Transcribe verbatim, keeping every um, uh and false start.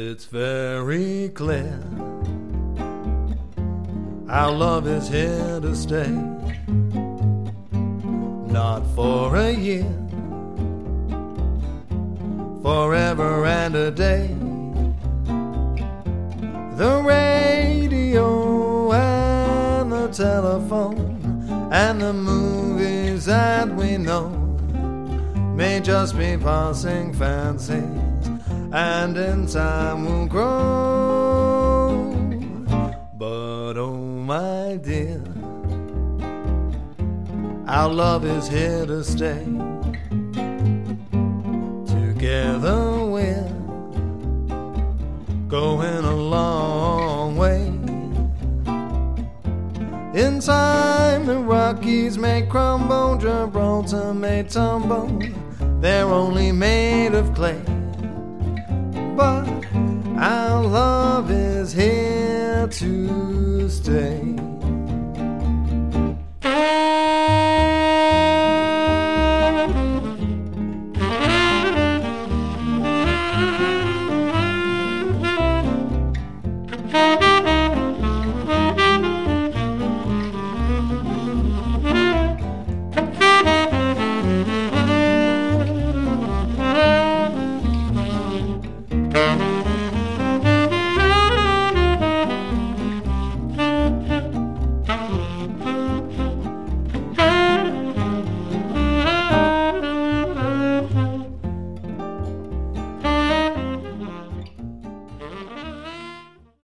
It's very clear our love is here to stay, not for a year, forever and a day. The radio and the telephone and the movies that we know may just be passing fancies, and in time will grow. But oh my dear, our love is here to stay. Together we're going a long way. In time the Rockies may crumble, Gibraltar may tumble, they're only made of clay. But our love is here to stay.